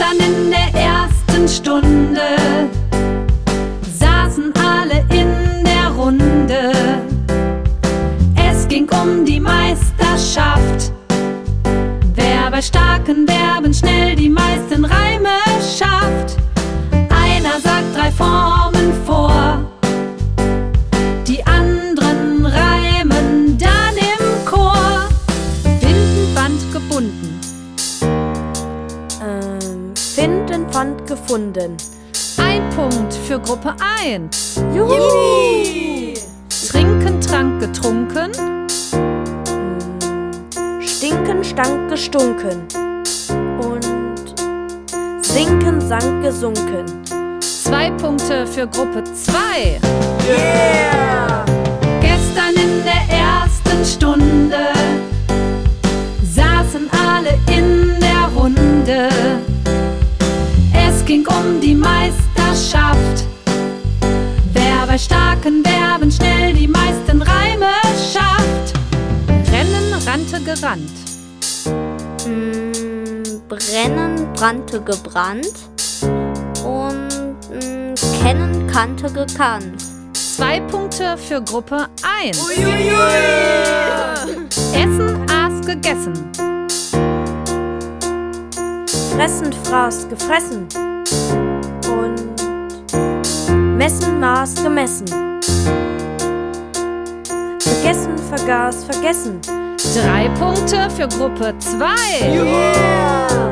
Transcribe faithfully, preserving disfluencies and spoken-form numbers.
Gestern in der ersten Stunde saßen alle in der Runde. Es ging um die Meisterschaft. Wer bei starken Verben schnell die meisten Reime schafft. Einer sagt drei Formen vor, die anderen reimen dann im Chor. Binden, Band, gebunden. Ähm, finden, Pfand, gefunden. Ein Punkt für Gruppe eins. Juhu! Trinken, Trank, getrunken. Stinken, stank, gestunken. Und sinken, sank, gesunken. Zwei Punkte für Gruppe zwei. Yeah! Gestern in der ersten Stunde saßen alle in der Runde. Es ging um die Meisterschaft. Wer bei starken Verben schnell die meisten Reime schafft. Rennen, rannte, gerannt. Mm, brennen, brannte, gebrannt. Und mm, kennen, kannte, gekannt. Zwei Punkte für Gruppe eins. Uiuiui. Essen, aß, gegessen. Fressen, fraß, gefressen. Und messen, maß, gemessen. Vergessen, vergaß, vergessen. Drei Punkte für Gruppe zwei. Yeah!